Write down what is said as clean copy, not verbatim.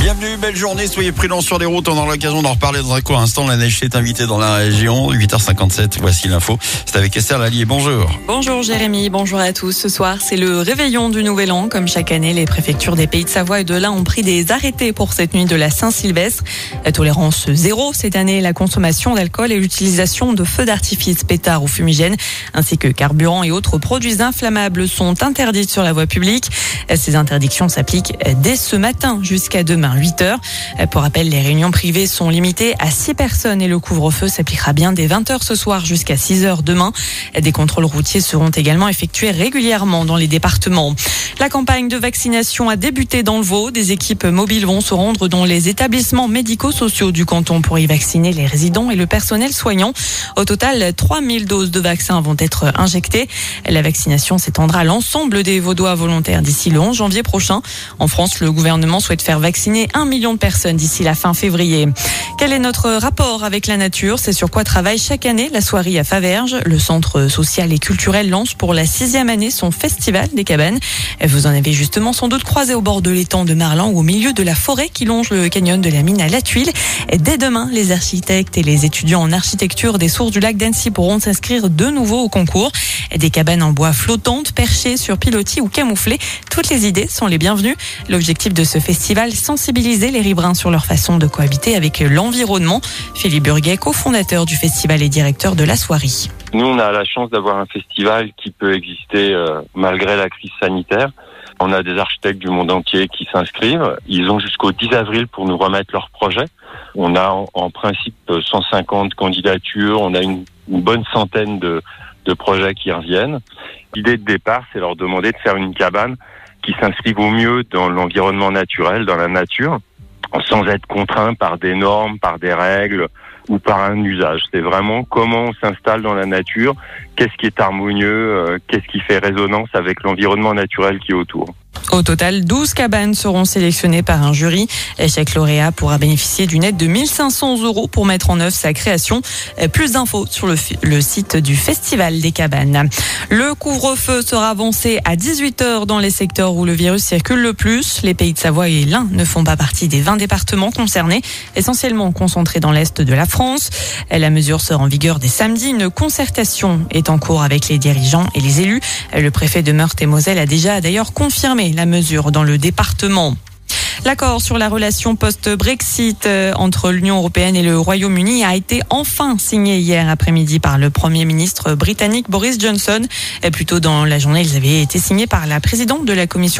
Bienvenue, belle journée, soyez prudents sur les routes. On aura l'occasion d'en reparler dans un court instant. La neige est invitée dans la région. 8h57, voici l'info. C'est avec Esther Lallier, bonjour. Bonjour Jérémy, bonjour à tous. Ce soir, c'est le réveillon du Nouvel An. Comme chaque année, les préfectures des Pays de Savoie et de l'Ain ont pris des arrêtés pour cette nuit de la Saint-Sylvestre. La tolérance zéro cette année, la consommation d'alcool et l'utilisation de feux d'artifice, pétards ou fumigènes, ainsi que carburant et autres produits inflammables sont interdites sur la voie publique. Ces interdictions s'appliquent dès ce matin jusqu'à demain 8h. Pour rappel, les réunions privées sont limitées à 6 personnes et le couvre-feu s'appliquera bien dès 20h ce soir jusqu'à 6h demain. Des contrôles routiers seront également effectués régulièrement dans les départements. La campagne de vaccination a débuté dans le Vaud. Des équipes mobiles vont se rendre dans les établissements médico-sociaux du canton pour y vacciner les résidents et le personnel soignant. Au total, 3000 doses de vaccins vont être injectées. La vaccination s'étendra à l'ensemble des Vaudois volontaires d'ici le 11 janvier prochain. En France, le gouvernement souhaite faire vacciner 1 million de personnes d'ici la fin février. Quel est notre rapport avec la nature ? C'est sur quoi travaille chaque année la Soierie à Faverges. Le centre social et culturel lance pour la 6e année son festival des cabanes. Vous en avez justement sans doute croisé au bord de l'étang de Marlan ou au milieu de la forêt qui longe le canyon de la mine à La Tuile. Dès demain, les architectes et les étudiants en architecture des sources du lac d'Annecy pourront s'inscrire de nouveau au concours. Des cabanes en bois flottantes, perchées sur pilotis ou camouflées. Toutes les idées sont les bienvenues. L'objectif de ce festival, sensibiliser les riverains sur leur façon de cohabiter avec l'environnement. Philippe Burguet, cofondateur du festival et directeur de la Soierie. Nous, on a la chance d'avoir un festival qui peut exister malgré la crise sanitaire. On a des architectes du monde entier qui s'inscrivent. Ils ont jusqu'au 10 avril pour nous remettre leurs projets. On a en principe 150 candidatures. On a une bonne centaine de projets qui reviennent. L'idée de départ, c'est leur demander de faire une cabane qui s'inscrive au mieux dans l'environnement naturel, dans la nature, sans être contraint par des normes, par des règles ou par un usage. C'est vraiment comment on s'installe dans la nature, qu'est-ce qui est harmonieux, qu'est-ce qui fait résonance avec l'environnement naturel qui est autour. Au total, 12 cabanes seront sélectionnées par un jury. Chaque lauréat pourra bénéficier d'une aide de 1 500 € pour mettre en œuvre sa création. Plus d'infos sur le site du Festival des cabanes. Le couvre-feu sera avancé à 18h dans les secteurs où le virus circule le plus. Les Pays de Savoie et l'Ain ne font pas partie des 20 départements concernés, essentiellement concentrés dans l'est de la France. La mesure sera en vigueur dès samedi. Une concertation est en cours avec les dirigeants et les élus. Le préfet de Meurthe-et-Moselle a déjà d'ailleurs confirmé la mesure dans le département. L'accord sur la relation post-Brexit entre l'Union européenne et le Royaume-Uni a été enfin signé hier après-midi par le Premier ministre britannique Boris Johnson. Plus tôt dans la journée, ils avaient été signés par la présidente de la Commission